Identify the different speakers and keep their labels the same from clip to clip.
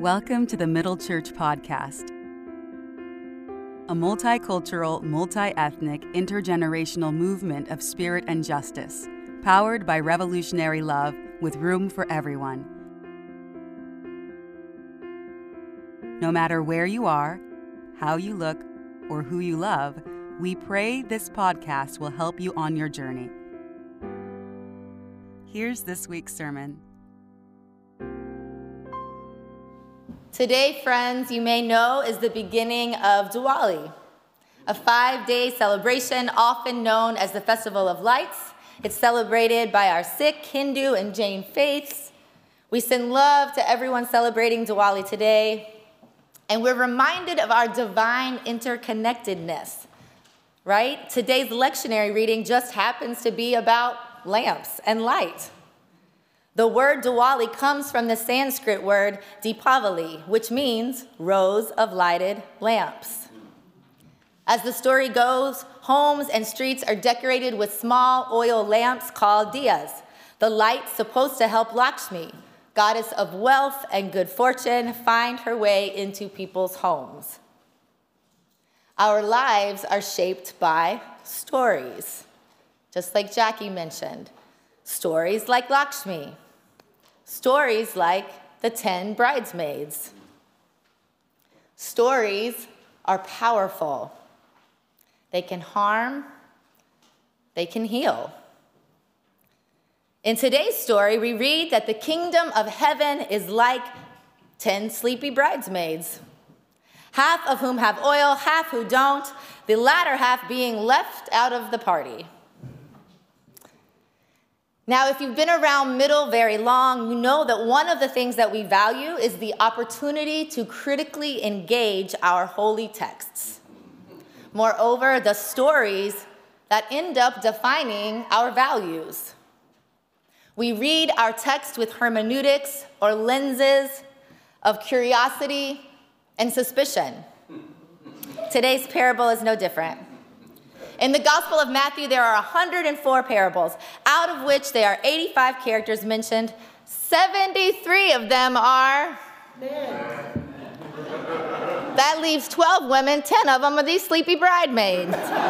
Speaker 1: Welcome to the Middle Church Podcast, a multicultural, multi-ethnic, intergenerational movement of spirit and justice, powered by revolutionary love with room for everyone. No matter where you are, how you look, or who you love, we pray this podcast will help you on your journey. Here's this week's sermon.
Speaker 2: Today, friends, you may know is the beginning of Diwali, a 5-day celebration often known as the Festival of Lights. It's celebrated by our Sikh, Hindu, and Jain faiths. We send love to everyone celebrating Diwali today, and we're reminded of our divine interconnectedness, right? Today's lectionary reading just happens to be about lamps and light. The word Diwali comes from the Sanskrit word Deepavali, which means rows of lighted lamps. As the story goes, homes and streets are decorated with small oil lamps called diyas, the light supposed to help Lakshmi, goddess of wealth and good fortune, find her way into people's homes. Our lives are shaped by stories, just like Jackie mentioned. Stories like Lakshmi. Stories like the 10 bridesmaids. Stories are powerful. They can harm, they can heal. In today's story, we read that the kingdom of heaven is like 10 sleepy bridesmaids, half of whom have oil, half who don't, the latter half being left out of the party. Now, if you've been around Middle very long, you know that one of the things that we value is the opportunity to critically engage our holy texts. Moreover, the stories that end up defining our values. We read our text with hermeneutics or lenses of curiosity and suspicion. Today's parable is no different. In the Gospel of Matthew, there are 104 parables, out of which there are 85 characters mentioned. 73 of them are men. That leaves 12 women, 10 of them are these sleepy bridesmaids.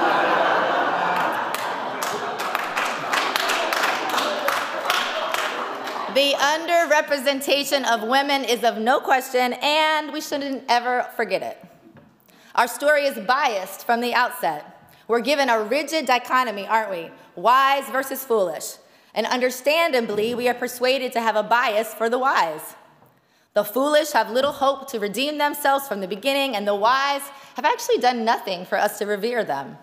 Speaker 2: The underrepresentation of women is of no question, and we shouldn't ever forget it. Our story is biased from the outset. We're given a rigid dichotomy, aren't we? Wise versus foolish. And understandably, we are persuaded to have a bias for the wise. The foolish have little hope to redeem themselves from the beginning, and the wise have actually done nothing for us to revere them.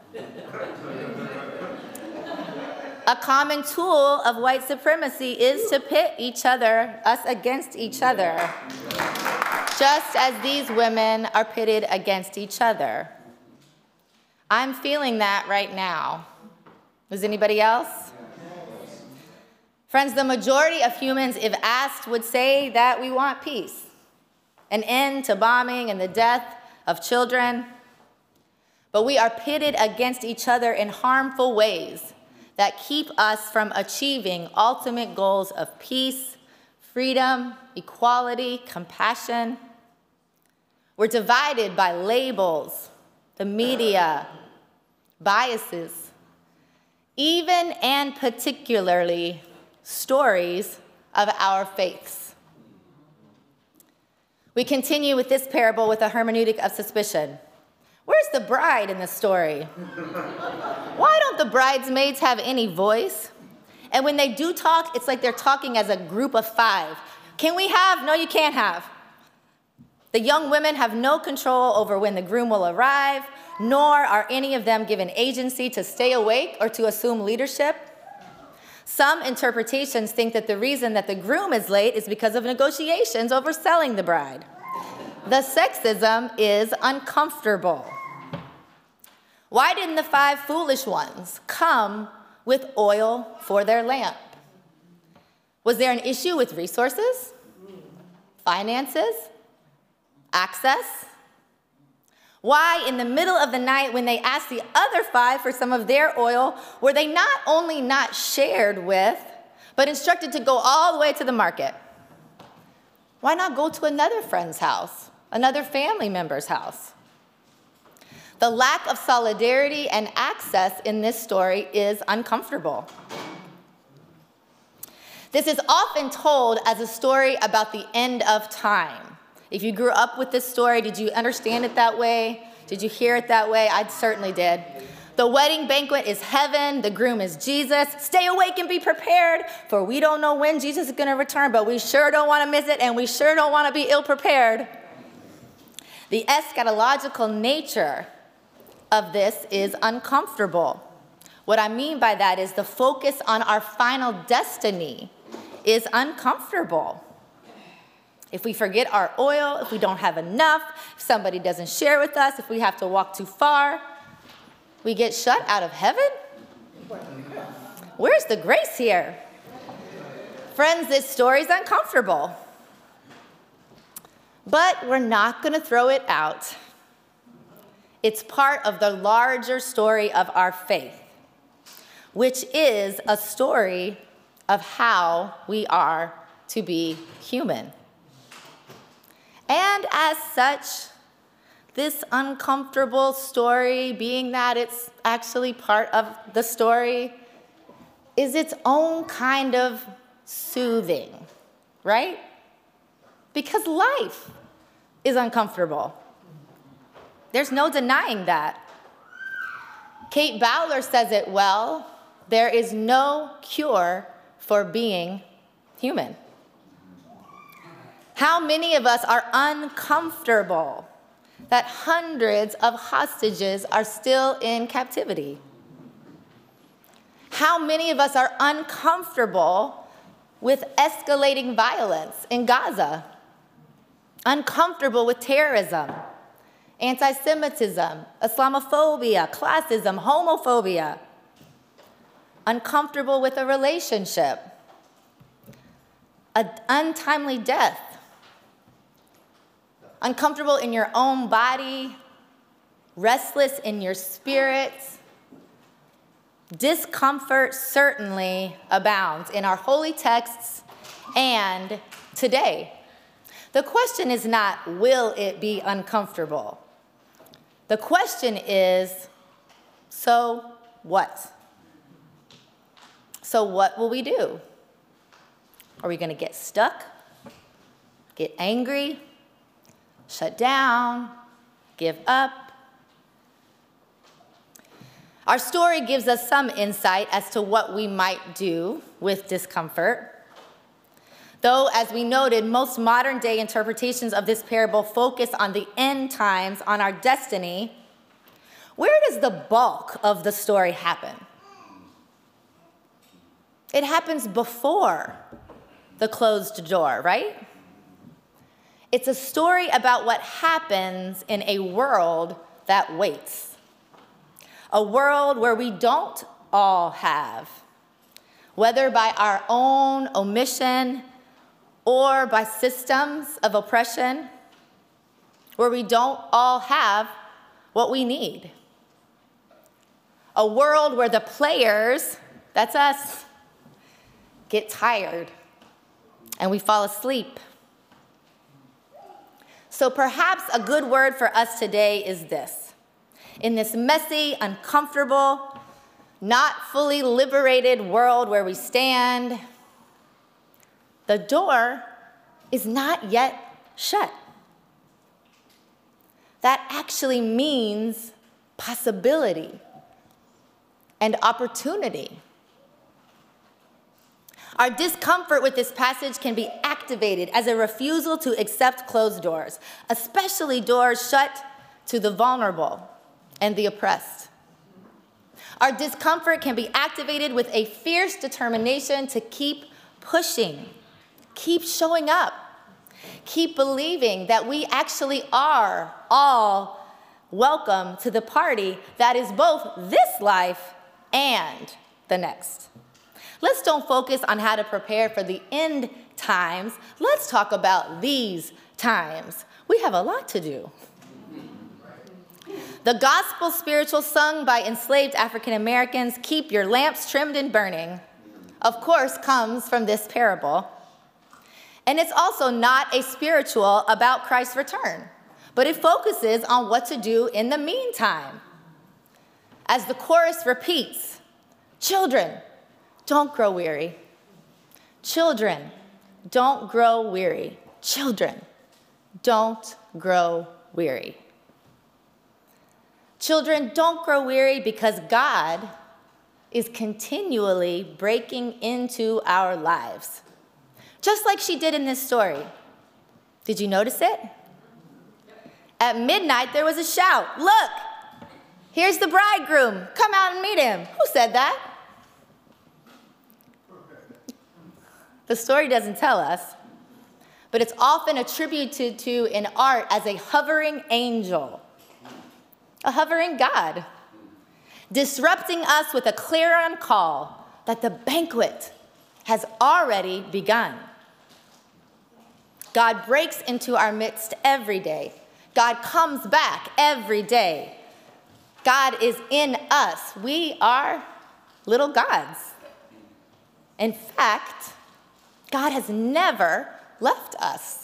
Speaker 2: A common tool of white supremacy is to pit us against each other, just as these women are pitted against each other. I'm feeling that right now. Is anybody else? Yes. Friends, the majority of humans, if asked, would say that we want peace, an end to bombing and the death of children. But we are pitted against each other in harmful ways that keep us from achieving ultimate goals of peace, freedom, equality, compassion. We're divided by labels, the media, biases, even and particularly stories of our faiths. We continue with this parable with a hermeneutic of suspicion. Where's the bride in the story? Why don't the bridesmaids have any voice? And when they do talk, it's like they're talking as a group of 5. Can we have? No, you can't have. The young women have no control over when the groom will arrive, nor are any of them given agency to stay awake or to assume leadership. Some interpretations think that the reason that the groom is late is because of negotiations over selling the bride. The sexism is uncomfortable. Why didn't the 5 foolish ones come with oil for their lamp? Was there an issue with resources, finances, access? Why, in the middle of the night, when they asked the other 5 for some of their oil, were they not only not shared with, but instructed to go all the way to the market? Why not go to another friend's house, another family member's house? The lack of solidarity and access in this story is uncomfortable. This is often told as a story about the end of time. If you grew up with this story, did you understand it that way? Did you hear it that way? I certainly did. The wedding banquet is heaven. The groom is Jesus. Stay awake and be prepared, for we don't know when Jesus is going to return, but we sure don't want to miss it, and we sure don't want to be ill-prepared. The eschatological nature of this is uncomfortable. What I mean by that is the focus on our final destiny is uncomfortable. If we forget our oil, if we don't have enough, if somebody doesn't share with us, if we have to walk too far, we get shut out of heaven? Where's the grace here? Friends, this story is uncomfortable. But we're not going to throw it out. It's part of the larger story of our faith, which is a story of how we are to be human. And as such, this uncomfortable story, being that it's actually part of the story, is its own kind of soothing, right? Because life is uncomfortable. There's no denying that. Kate Bowler says it well, there is no cure for being human. How many of us are uncomfortable that hundreds of hostages are still in captivity? How many of us are uncomfortable with escalating violence in Gaza? Uncomfortable with terrorism, anti-Semitism, Islamophobia, classism, homophobia. Uncomfortable with a relationship, an untimely death. Uncomfortable in your own body, restless in your spirit. Discomfort certainly abounds in our holy texts and today. The question is not, will it be uncomfortable? The question is, so what? So what will we do? Are we going to get stuck, get angry, shut down, give up? Our story gives us some insight as to what we might do with discomfort. Though, as we noted, most modern-day interpretations of this parable focus on the end times, on our destiny. Where does the bulk of the story happen? It happens before the closed door, right? It's a story about what happens in a world that waits. A world where we don't all have, whether by our own omission or by systems of oppression, where we don't all have what we need. A world where the players, that's us, get tired and we fall asleep. So perhaps a good word for us today is this. In this messy, uncomfortable, not fully liberated world where we stand, the door is not yet shut. That actually means possibility and opportunity. Our discomfort with this passage can be activated as a refusal to accept closed doors, especially doors shut to the vulnerable and the oppressed. Our discomfort can be activated with a fierce determination to keep pushing, keep showing up, keep believing that we actually are all welcome to the party that is both this life and the next. Let's don't focus on how to prepare for the end times. Let's talk about these times. We have a lot to do. The gospel spiritual sung by enslaved African Americans, "Keep Your Lamps Trimmed and Burning," of course, comes from this parable. And it's also not a spiritual about Christ's return, but it focuses on what to do in the meantime. As the chorus repeats, children, don't grow weary. Children, don't grow weary. Children, don't grow weary. Children, don't grow weary because God is continually breaking into our lives. Just like she did in this story. Did you notice it? At midnight, there was a shout. Look, here's the bridegroom. Come out and meet him. Who said that? The story doesn't tell us, but it's often attributed to in art as a hovering angel, a hovering God, disrupting us with a clarion call that the banquet has already begun. God breaks into our midst every day. God comes back every day. God is in us. We are little gods. In fact, God has never left us.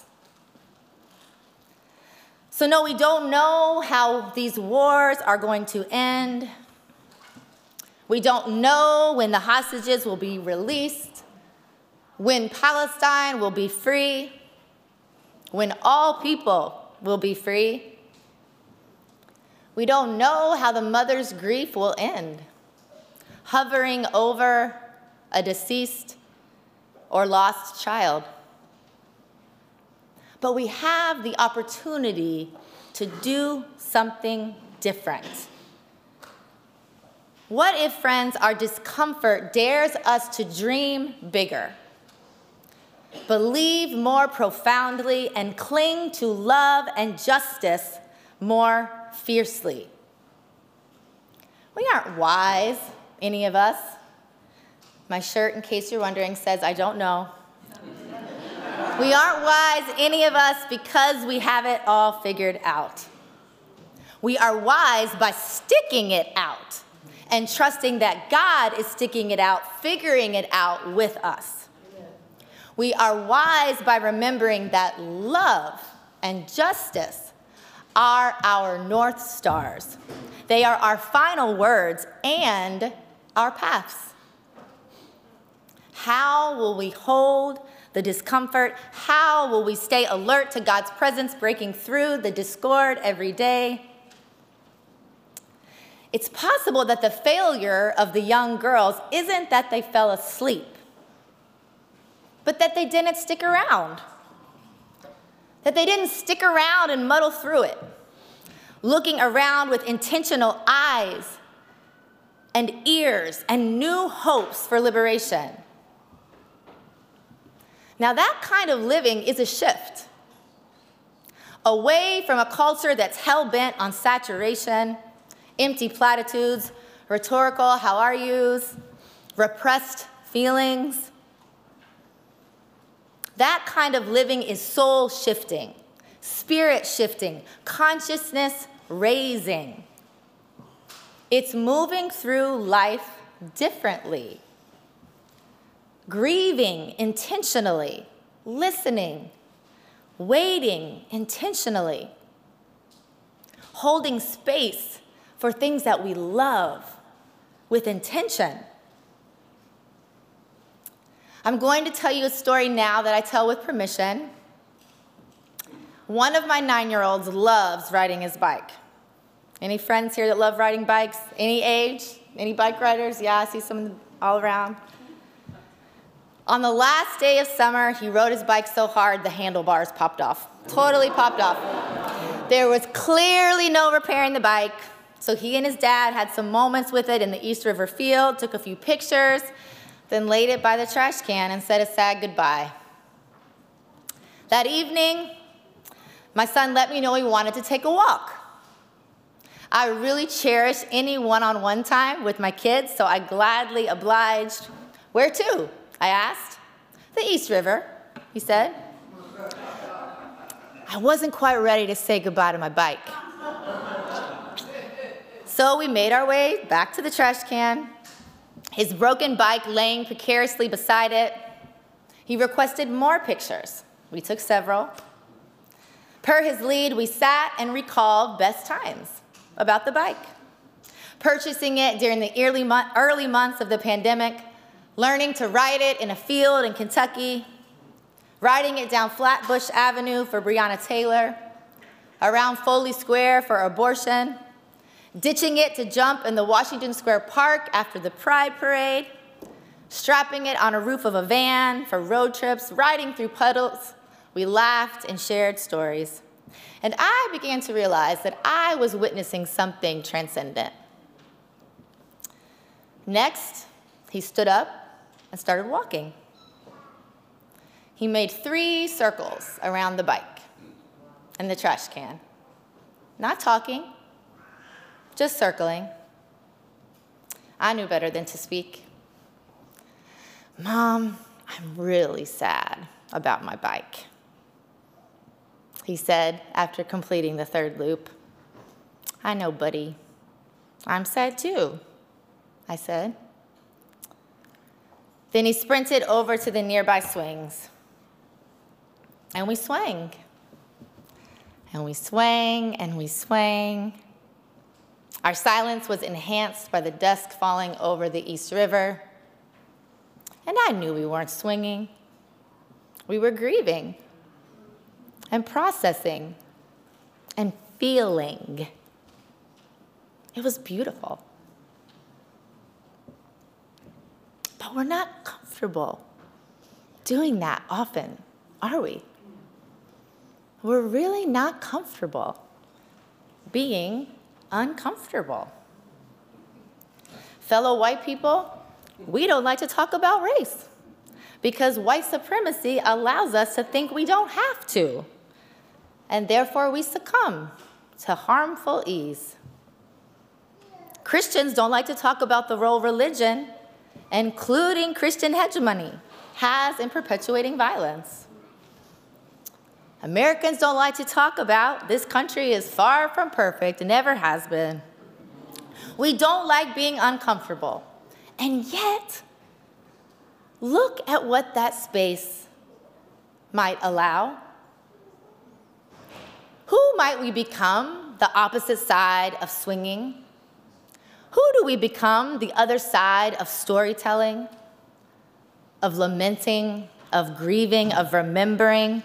Speaker 2: So no, we don't know how these wars are going to end. We don't know when the hostages will be released, when Palestine will be free, when all people will be free. We don't know how the mother's grief will end, hovering over a deceased or lost child. But we have the opportunity to do something different. What if, friends, our discomfort dares us to dream bigger, believe more profoundly, and cling to love and justice more fiercely? We aren't wise, any of us. My shirt, in case you're wondering, says, I don't know. We aren't wise, any of us, because we have it all figured out. We are wise by sticking it out and trusting that God is sticking it out, figuring it out with us. We are wise by remembering that love and justice are our North Stars. They are our final words and our paths. How will we hold the discomfort? How will we stay alert to God's presence breaking through the discord every day? It's possible that the failure of the young girls isn't that they fell asleep, but that they didn't stick around. That they didn't stick around and muddle through it, looking around with intentional eyes and ears and new hopes for liberation. Now, that kind of living is a shift away from a culture that's hell-bent on saturation, empty platitudes, rhetorical how are yous, repressed feelings. That kind of living is soul shifting, spirit shifting, consciousness raising. It's moving through life differently, grieving intentionally, listening, waiting intentionally, holding space for things that we love with intention. I'm going to tell you a story now that I tell with permission. One of my 9-year-olds loves riding his bike. Any friends here that love riding bikes? Any age? Any bike riders? Yeah, I see some all around. On the last day of summer, he rode his bike so hard the handlebars popped off. Totally popped off. There was clearly no repairing the bike. So he and his dad had some moments with it in the East River field, took a few pictures, then laid it by the trash can and said a sad goodbye. That evening, my son let me know he wanted to take a walk. I really cherish any one-on-one time with my kids, so I gladly obliged. Where to? I asked. The East River, he said. I wasn't quite ready to say goodbye to my bike. So we made our way back to the trash can, his broken bike laying precariously beside it. He requested more pictures. We took several. Per his lead, we sat and recalled best times about the bike. Purchasing it during the early months of the pandemic, learning to ride it in a field in Kentucky, riding it down Flatbush Avenue for Breonna Taylor, around Foley Square for abortion, ditching it to jump in the Washington Square Park after the Pride Parade, strapping it on a roof of a van for road trips, riding through puddles. We laughed and shared stories. And I began to realize that I was witnessing something transcendent. Next, he stood up and started walking. He made 3 circles around the bike and the trash can. Not talking, just circling. I knew better than to speak. Mom, I'm really sad about my bike, he said after completing the 3rd loop. I know, buddy. I'm sad too, I said. Then he sprinted over to the nearby swings. And we swang. And we swang and we swang. Our silence was enhanced by the dusk falling over the East River. And I knew we weren't swinging. We were grieving and processing and feeling. It was beautiful. But we're not comfortable doing that often, are we? We're really not comfortable being uncomfortable. Fellow white people, we don't like to talk about race because white supremacy allows us to think we don't have to, and therefore we succumb to harmful ease. Christians don't like to talk about the role religion, including Christian hegemony, has in perpetuating violence. Americans don't like to talk about this country is far from perfect and never has been. We don't like being uncomfortable. And yet, look at what that space might allow. Who might we become the opposite side of swinging? Who do we become the other side of storytelling, of lamenting, of grieving, of remembering?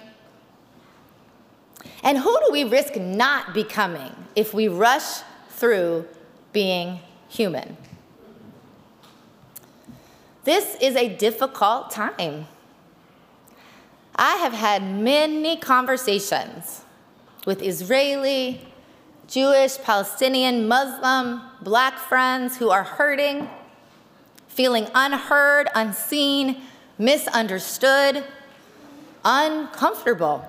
Speaker 2: And who do we risk not becoming if we rush through being human? This is a difficult time. I have had many conversations with Israeli, Jewish, Palestinian, Muslim, Black friends who are hurting, feeling unheard, unseen, misunderstood, uncomfortable.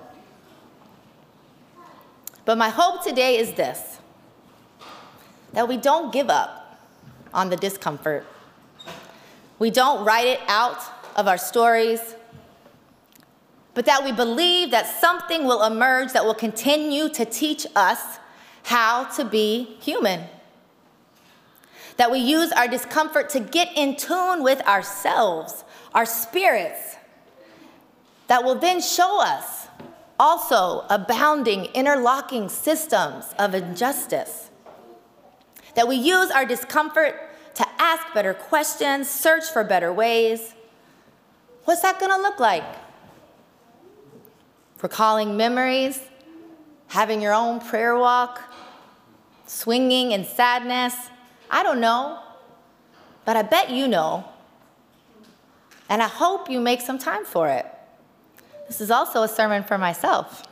Speaker 2: But my hope today is this, that we don't give up on the discomfort. We don't write it out of our stories, but that we believe that something will emerge that will continue to teach us how to be human. That we use our discomfort to get in tune with ourselves, our spirits, that will then show us also abounding, interlocking systems of injustice. That we use our discomfort to ask better questions, search for better ways. What's that gonna look like? Recalling memories, having your own prayer walk, swinging in sadness. I don't know, but I bet you know. And I hope you make some time for it. This is also a sermon for myself.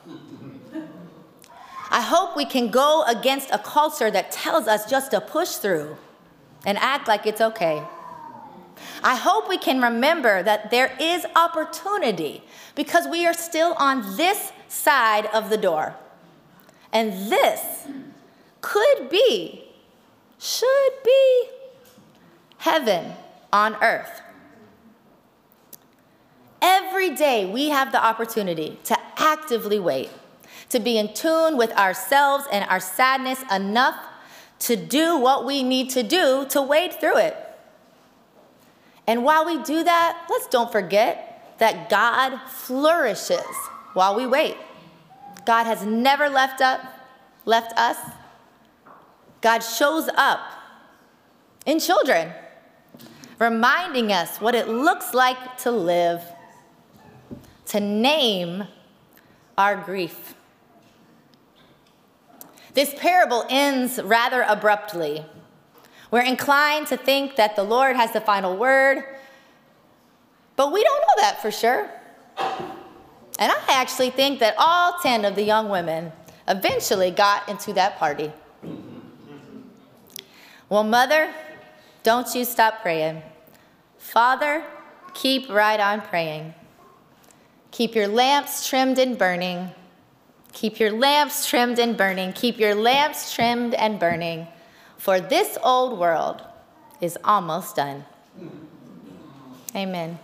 Speaker 2: I hope we can go against a culture that tells us just to push through and act like it's okay. I hope we can remember that there is opportunity because we are still on this side of the door. And this could be, should be, heaven on earth. Every day we have the opportunity to actively wait, to be in tune with ourselves and our sadness enough to do what we need to do to wade through it. And while we do that, let's don't forget that God flourishes while we wait. God has never left us. God shows up in children, reminding us what it looks like to live, to name our grief. This parable ends rather abruptly. We're inclined to think that the Lord has the final word, but we don't know that for sure. And I actually think that all 10 of the young women eventually got into that party. Well, Mother, don't you stop praying. Father, keep right on praying. Keep your lamps trimmed and burning. Keep your lamps trimmed and burning. Keep your lamps trimmed and burning. For this old world is almost done. Amen.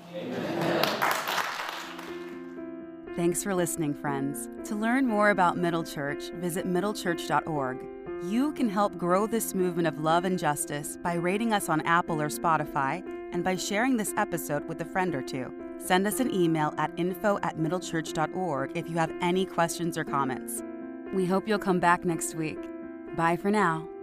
Speaker 1: Thanks for listening, friends. To learn more about Middle Church, visit middlechurch.org. You can help grow this movement of love and justice by rating us on Apple or Spotify and by sharing this episode with a friend or two. Send us an email at info@middlechurch.org if you have any questions or comments. We hope you'll come back next week. Bye for now.